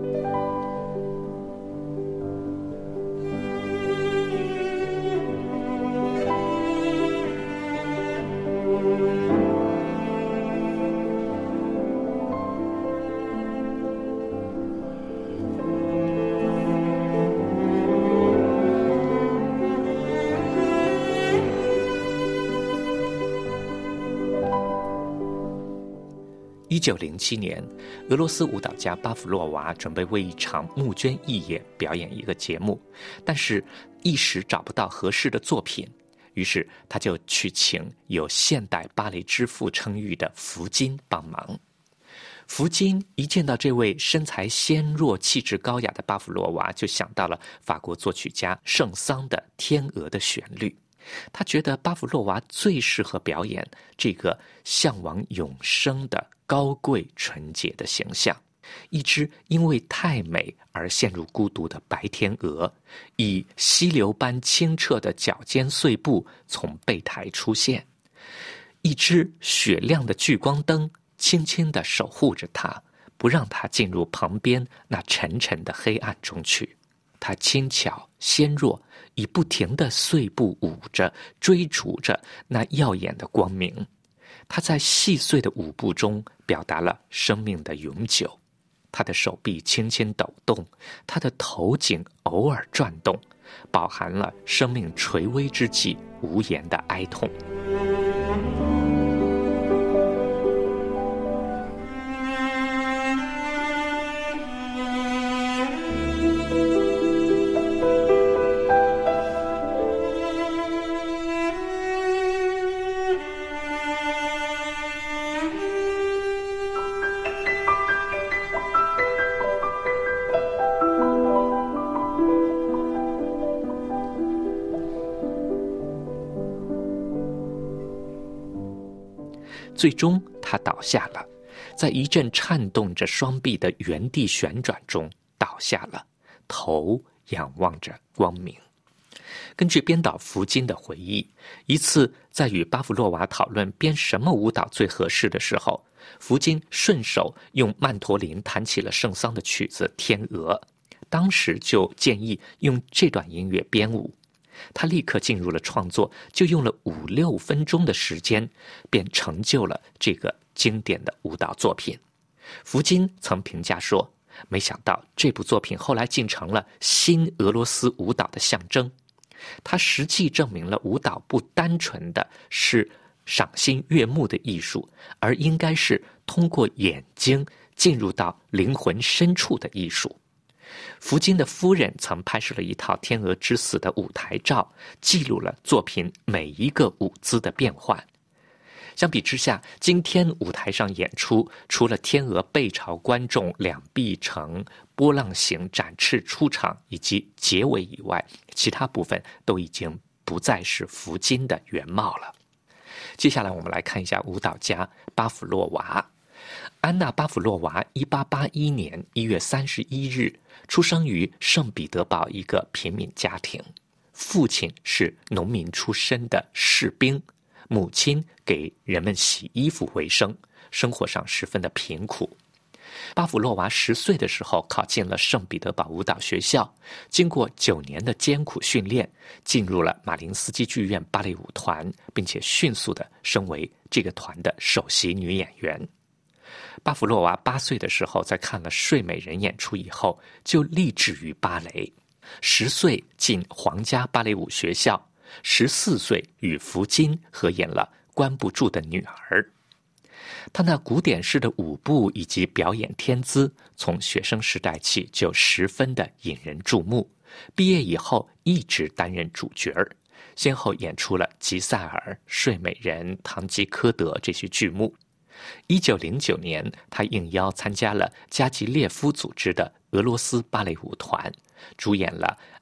I: 一九零七年，俄罗斯舞蹈家巴甫洛娃准备为一场募捐义演表演一个节目，但是一时找不到合适的作品，于是他就去请有现代芭蕾之父称誉的福金帮忙。福金一见到这位身材纤弱、气质高雅的巴甫洛娃，就想到了法国作曲家圣桑的《天鹅》的旋律。他觉得巴甫洛娃最适合表演这个向往永生的高贵纯洁的形象，一只因为太美而陷入孤独的白天鹅，以溪流般清澈的脚尖碎步从背台出现，一只雪亮的聚光灯轻轻地守护着它，不让它进入旁边那沉沉的黑暗中去。它轻巧纤弱，以不停的碎步舞着，追逐着那耀眼的光明。它在细碎的舞步中表达了生命的永久。它的手臂轻轻抖动，它的头颈偶尔转动，饱含了生命垂危之际无言的哀痛。最终他倒下了，在一阵颤动着双臂的原地旋转中倒下了，头仰望着光明。根据编导福金的回忆，一次在与巴甫洛娃讨论编什么舞蹈最合适的时候，福金顺手用曼陀林弹起了圣桑的曲子《天鹅》，当时就建议用这段音乐编舞。他立刻进入了创作，就用了五六分钟的时间，便成就了这个经典的舞蹈作品。福金曾评价说，没想到这部作品后来竟成了新俄罗斯舞蹈的象征。它实际证明了舞蹈不单纯的是赏心悦目的艺术，而应该是通过眼睛进入到灵魂深处的艺术。福金的夫人曾拍摄了一套《天鹅之死》的舞台照，记录了作品每一个舞姿的变换。相比之下，今天舞台上演出除了天鹅背朝观众，两臂呈波浪形展翅出场以及结尾以外，其他部分都已经不再是福金的原貌了。接下来我们来看一下舞蹈家巴甫洛娃。安娜·巴甫洛娃一八八一年一月三十一日出生于圣彼得堡一个平民家庭，父亲是农民出身的士兵，母亲给人们洗衣服为生，生活上十分的贫苦。巴甫洛娃十岁的时候考进了圣彼得堡舞蹈学校，经过九年的艰苦训练，进入了马林斯基剧院芭蕾舞团，并且迅速地升为这个团的首席女演员。巴甫洛娃八岁的时候，在看了《睡美人》演出以后，就立志于芭蕾。十岁进皇家芭蕾舞学校，十四岁与福金合演了《关不住的女儿》。他那古典式的舞步以及表演天资，从学生时代起就十分的引人注目。毕业以后一直担任主角儿，先后演出了《吉赛尔》《睡美人》《堂吉诃德》这些剧目。一九零九年，他应邀参加了加吉列夫组织的俄罗斯芭蕾舞团，主演了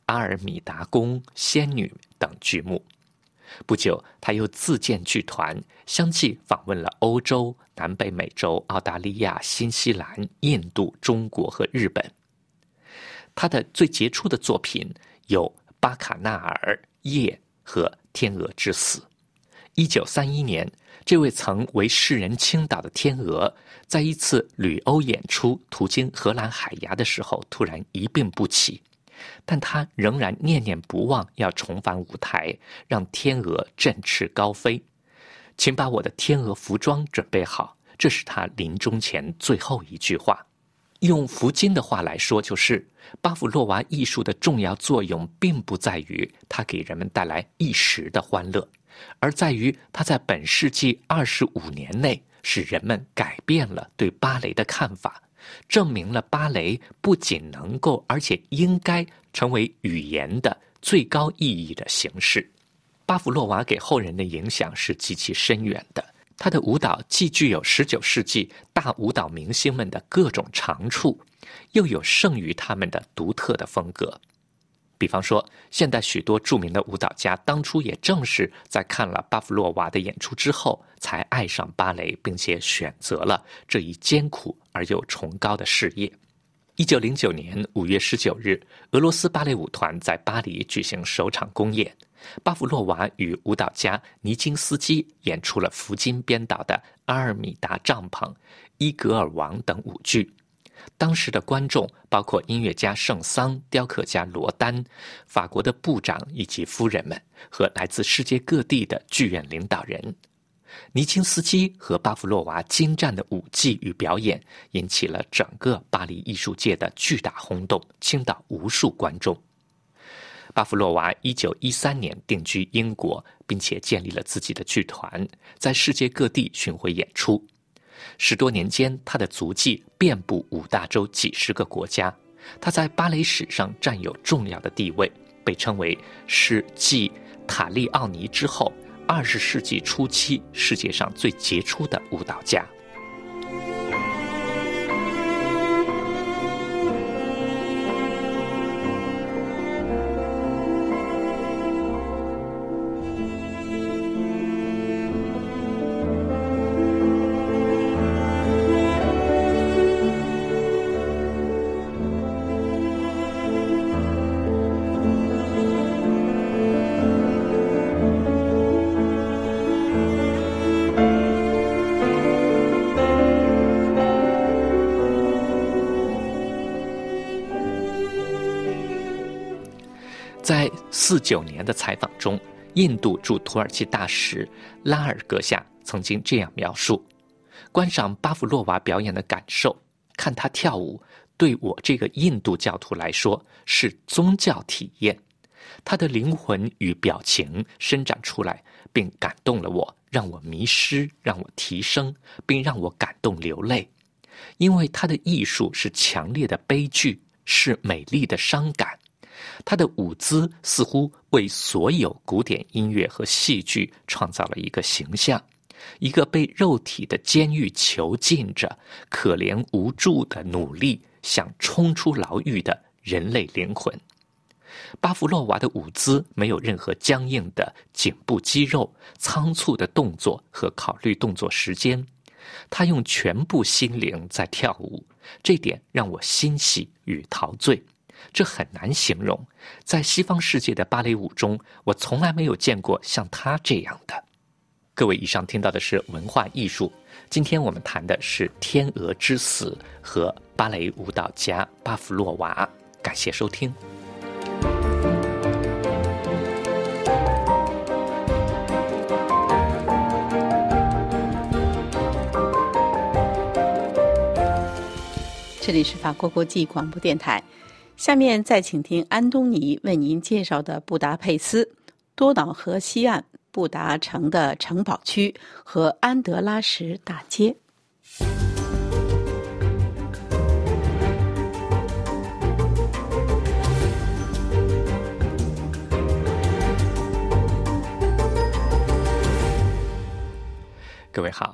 I: 阿尔米达宫、仙女等剧目。不久，他又自建剧团，相继访问了欧洲、南北美洲、澳大利亚、新西兰、印度、中国和日本。他的最杰出的作品有《巴卡纳尔》、《夜》和《天鹅之死》。一九三一年，这位曾为世人倾倒的天鹅，在一次旅欧演出途经荷兰海牙的时候，突然一病不起。但他仍然念念不忘要重返舞台，让天鹅振翅高飞。请把我的天鹅服装准备好，这是他临终前最后一句话。用福金的话来说，就是巴甫洛娃艺术的重要作用并不在于它给人们带来一时的欢乐，而在于它在本世纪二十五年内使人们改变了对芭蕾的看法，证明了芭蕾不仅能够，而且应该成为语言的最高意义的形式。巴甫洛娃给后人的影响是极其深远的，他的舞蹈既具有十九世纪大舞蹈明星们的各种长处，又有胜于他们的独特的风格。比方说，现代许多著名的舞蹈家当初也正是在看了巴甫洛娃的演出之后，才爱上芭蕾，并且选择了这一艰苦而又崇高的事业。一九零九年五月十九日，俄罗斯芭蕾舞团在巴黎举行首场公演，巴甫洛娃与舞蹈家尼金斯基演出了福金编导的《阿尔米达帐篷》、《伊格尔王》等舞剧。当时的观众包括音乐家圣桑、雕刻家罗丹、法国的部长以及夫人们和来自世界各地的剧院领导人。尼金斯基和巴甫洛娃精湛的舞技与表演引起了整个巴黎艺术界的巨大轰动，倾倒无数观众。巴甫洛娃一九一三年定居英国，并且建立了自己的剧团，在世界各地巡回演出。十多年间，他的足迹遍布五大洲几十个国家，他在芭蕾史上占有重要的地位，被称为是继塔利奥尼之后二十世纪初期世界上最杰出的舞蹈家。在四九年的采访中，印度驻土耳其大使拉尔阁下曾经这样描述：观赏巴甫洛娃表演的感受，看她跳舞，对我这个印度教徒来说是宗教体验。她的灵魂与表情伸展出来，并感动了我，让我迷失，让我提升，并让我感动流泪。因为她的艺术是强烈的悲剧，是美丽的伤感。他的舞姿似乎为所有古典音乐和戏剧创造了一个形象，一个被肉体的监狱囚禁着、可怜无助的努力想冲出牢狱的人类灵魂。巴甫洛娃的舞姿没有任何僵硬的颈部肌肉、仓促的动作和考虑动作时间，他用全部心灵在跳舞，这点让我欣喜与陶醉。这很难形容，在西方世界的芭蕾舞中，我从来没有见过像他这样的。各位，以上听到的是文化艺术，今天我们谈的是《天鹅之死》和芭蕾舞蹈家巴甫洛娃。感谢收听。
A: 这里是法国国际广播电台。下面再请听安东尼为您介绍的布达佩斯、多瑙河西岸布达城的城堡区和安德拉什大街。
I: 各位好，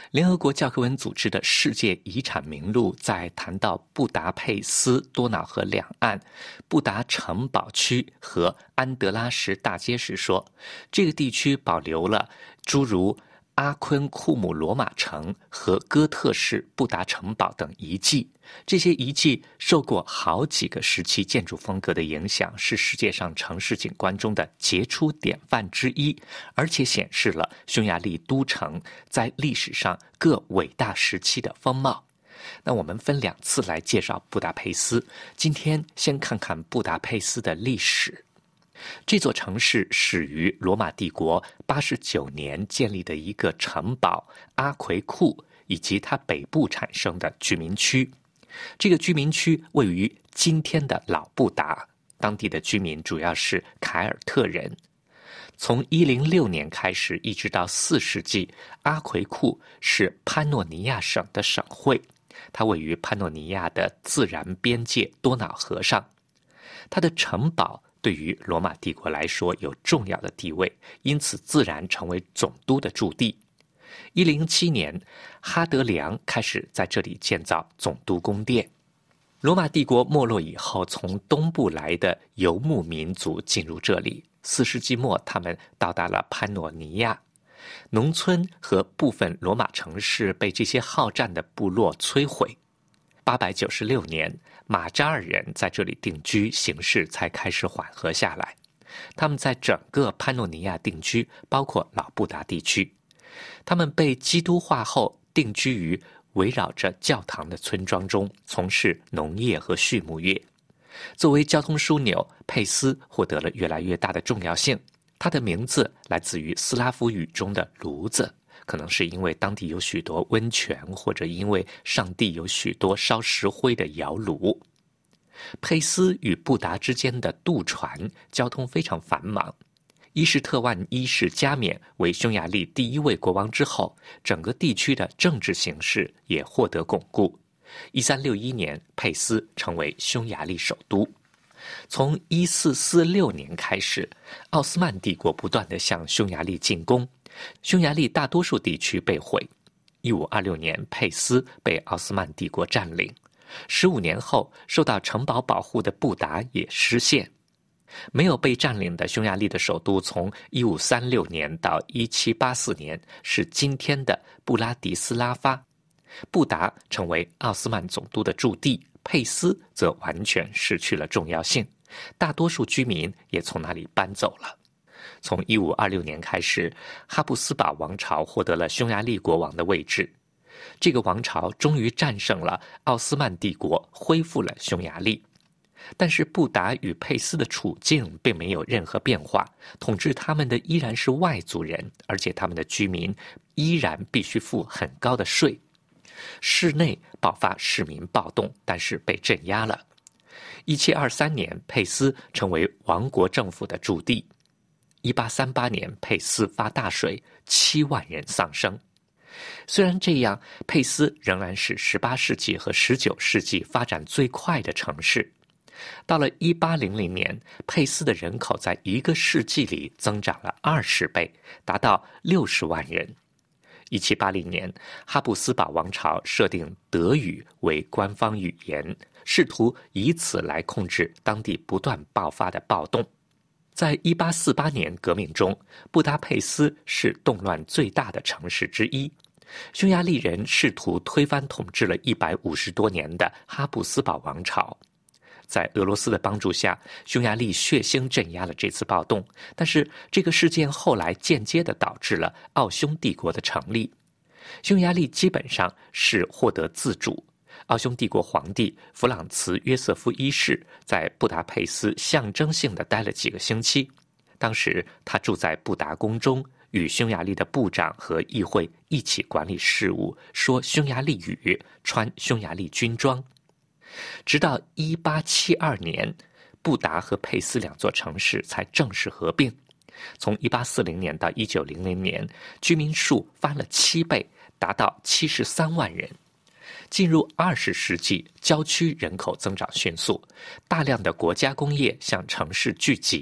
I: 联合国教科文组织的世界遗产名录在谈到布达佩斯多瑙河两岸布达城堡区和安德拉什大街时说，这个地区保留了诸如阿昆库姆罗马城和哥特式布达城堡等遗迹。这些遗迹受过好几个时期建筑风格的影响，是世界上城市景观中的杰出典范之一，而且显示了匈牙利都城在历史上各伟大时期的风貌。那我们分两次来介绍布达佩斯，今天先看看布达佩斯的历史。这座城市始于罗马帝国八十九年建立的一个城堡阿奎库，以及它北部产生的居民区。这个居民区位于今天的老布达，当地的居民主要是凯尔特人。从一零六年开始一直到四世纪，阿奎库是潘诺尼亚省的省会，它位于潘诺尼亚的自然边界多瑙河上。它的城堡对于罗马帝国来说有重要的地位，因此自然成为总督的驻地。一零七年，哈德良开始在这里建造总督宫殿。罗马帝国没落以后，从东部来的游牧民族进入这里。四世纪末，他们到达了潘诺尼亚，农村和部分罗马城市被这些好战的部落摧毁。八百九十六年，马扎尔人在这里定居，形势才开始缓和下来。他们在整个潘诺尼亚定居，包括老布达地区。他们被基督化后定居于围绕着教堂的村庄中，从事农业和畜牧业。作为交通枢纽，佩斯获得了越来越大的重要性。它的名字来自于斯拉夫语中的炉子，可能是因为当地有许多温泉，或者因为上帝有许多烧石灰的窑炉。佩斯与布达之间的渡船交通非常繁忙。伊什特万一世加冕为匈牙利第一位国王之后，整个地区的政治形势也获得巩固。一三六一年，佩斯成为匈牙利首都。从一四四六年开始，奥斯曼帝国不断地向匈牙利进攻，匈牙利大多数地区被毁。一五二六年，佩斯被奥斯曼帝国占领。十五年后，受到城堡保护的布达也失陷。没有被占领的匈牙利的首都，从一五三六年到一七八四年是今天的布拉迪斯拉发。布达成为奥斯曼总督的驻地，佩斯则完全失去了重要性，大多数居民也从那里搬走了。从一五二六年开始，哈布斯堡王朝获得了匈牙利国王的位置。这个王朝终于战胜了奥斯曼帝国，恢复了匈牙利。但是布达与佩斯的处境并没有任何变化，统治他们的依然是外族人，而且他们的居民依然必须付很高的税。市内爆发市民暴动，但是被镇压了。一七二三年，佩斯成为王国政府的驻地。一八三八年，佩斯发大水，七万人丧生。虽然这样，佩斯仍然是十八世纪和十九世纪发展最快的城市。到了一八零零年，佩斯的人口在一个世纪里增长了二十倍，达到六十万人。一七八零年，哈布斯堡王朝设定德语为官方语言，试图以此来控制当地不断爆发的暴动。在一八四八年革命中，布达佩斯是动乱最大的城市之一。匈牙利人试图推翻统治了一百五十多年的哈布斯堡王朝。在俄罗斯的帮助下，匈牙利血腥镇压了这次暴动，但是这个事件后来间接地导致了奥匈帝国的成立。匈牙利基本上是获得自主。奥匈帝国皇帝弗朗茨约瑟夫一世在布达佩斯象征性地待了几个星期。当时他住在布达宫中，与匈牙利的部长和议会一起管理事务，说匈牙利语，穿匈牙利军装。直到一八七二年，布达和佩斯两座城市才正式合并。从一八四零年到一九零零年，居民数翻了七倍，达到七十三万人。进入二十世纪，郊区人口增长迅速，大量的国家工业向城市聚集。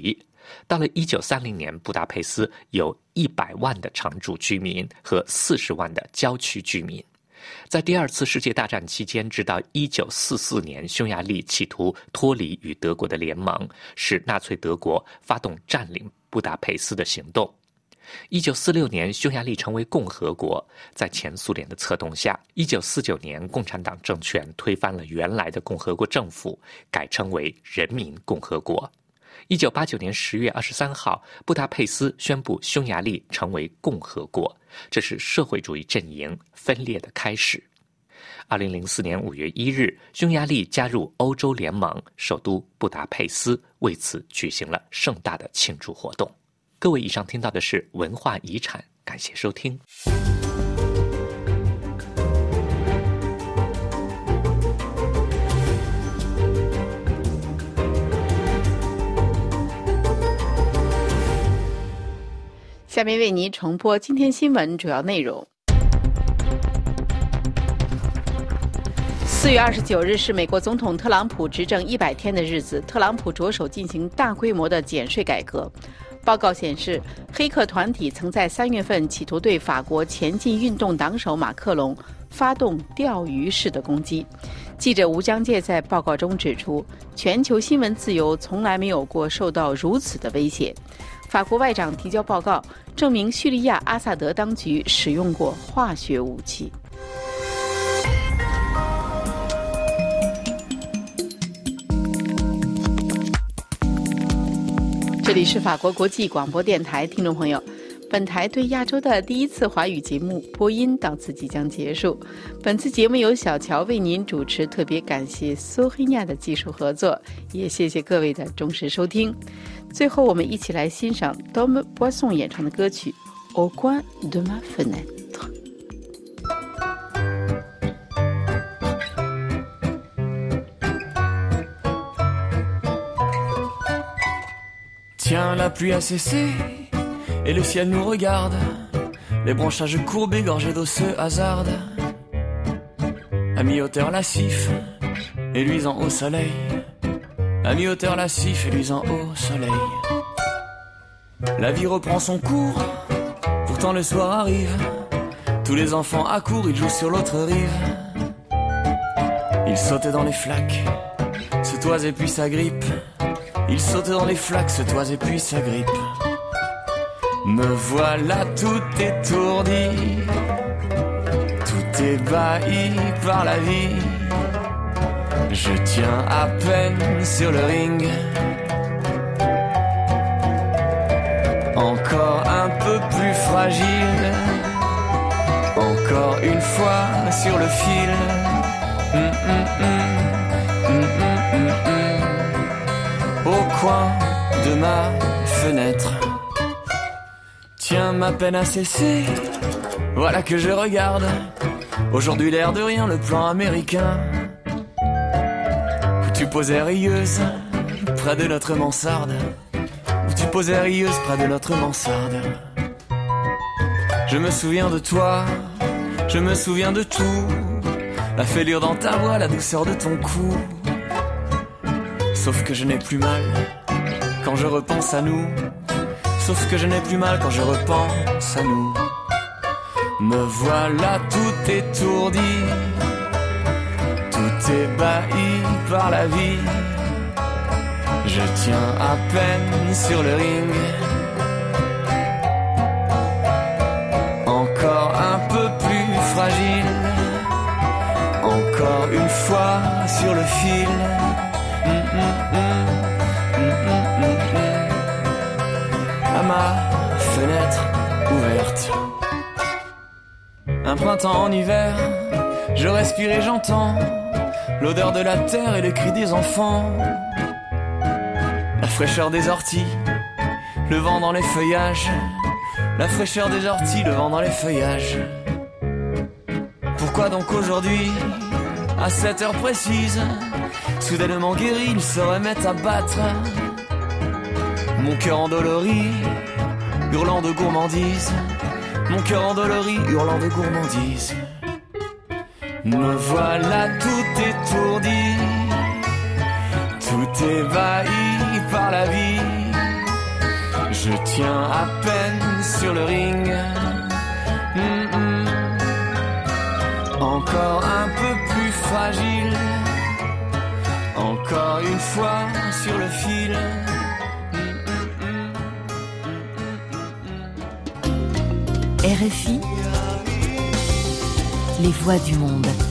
I: 到了一九三零年，布达佩斯有一百万的常住居民和四十万的郊区居民。在第二次世界大战期间，直到一九四四年，匈牙利企图脱离与德国的联盟，使纳粹德国发动占领布达佩斯的行动。一九四六年，匈牙利成为共和国，在前苏联的策动下，一九四九年，共产党政权推翻了原来的共和国政府，改称为人民共和国。一九八九年十月二十三号，布达佩斯宣布匈牙利成为共和国，这是社会主义阵营分裂的开始。二零零四年五月一日，匈牙利加入欧洲联盟，首都布达佩斯为此举行了盛大的庆祝活动。各位，以上听到的是文化遗产，感谢收听。
A: 下面为您重播今天新闻主要内容。四月二十九日是美国总统特朗普执政一百天的日子，特朗普着手进行大规模的减税改革。报告显示，黑客团体曾在三月份企图对法国前进运动党首马克龙发动钓鱼式的攻击。记者吴江介在报告中指出，全球新闻自由从来没有过受到如此的威胁。法国外长提交报告，证明叙利亚阿萨德当局使用过化学武器。这里是法国国际广播电台，听众朋友，本台对亚洲的第一次华语节目播音到此即将结束。本次节目由小乔为您主持，特别感谢苏黑亚的技术合作，也谢谢各位的忠实收听。最后，我们一起来欣赏 Tom Boisson 演唱的歌曲《Au coin de ma fenêtre》。Tiens,
J: la pluie a cessé et le ciel nous regarde. Les branchages courbés, gorgés d'eau se hasardent. À mi-hauteur lascif et luisant au soleil. À mi-hauteur lascif et luisant au soleil. La vie reprend son cours, pourtant le soir arrive. Tous les enfants accourent, ils jouent sur l'autre rive. Ils sautent dans les flaques, se toisent et puis s'agrippent.Il saute dans les flaques, se toise et puis s'agrippe. Me voilà tout étourdi, tout ébahi par la vie. Je tiens à peine sur le ring. Encore un peu plus fragile, encore une fois sur le fil. Hum, hum, hum, hum, hum, hum, hum.Au coin de ma fenêtre. Tiens, ma peine a cessé, voilà que je regarde. Aujourd'hui l'air de rien, le plan américain. Où tu posais rieuse, près de notre mansarde. Où tu posais rieuse, près de notre mansarde. Je me souviens de toi, je me souviens de tout. La fêlure dans ta voix, la douceur de ton cou.Sauf que je n'ai plus mal quand je repense à nous. Sauf que je n'ai plus mal quand je repense à nous. Me voilà tout étourdi, tout ébahi par la vie. Je tiens à peine sur le ring. Encore un peu plus fragile, encore une fois sur le fil.À ma fenêtre ouverte. Un printemps en hiver, je respire et j'entends l'odeur de la terre et les cris des enfants. La fraîcheur des orties, le vent dans les feuillages. La fraîcheur des orties, le vent dans les feuillages. Pourquoi donc aujourd'hui, à cette heure précise, soudainement guéri, il se remet à battre? Mon cœur endolori, hurlant de gourmandise. Mon cœur endolori, hurlant de gourmandise. Me voilà tout étourdi, tout ébahi par la vie. Je tiens à peine sur le ring. Mm-mm. Encore un peu plus fragile. Encore une fois sur le fil.
K: R F I, les voix du monde.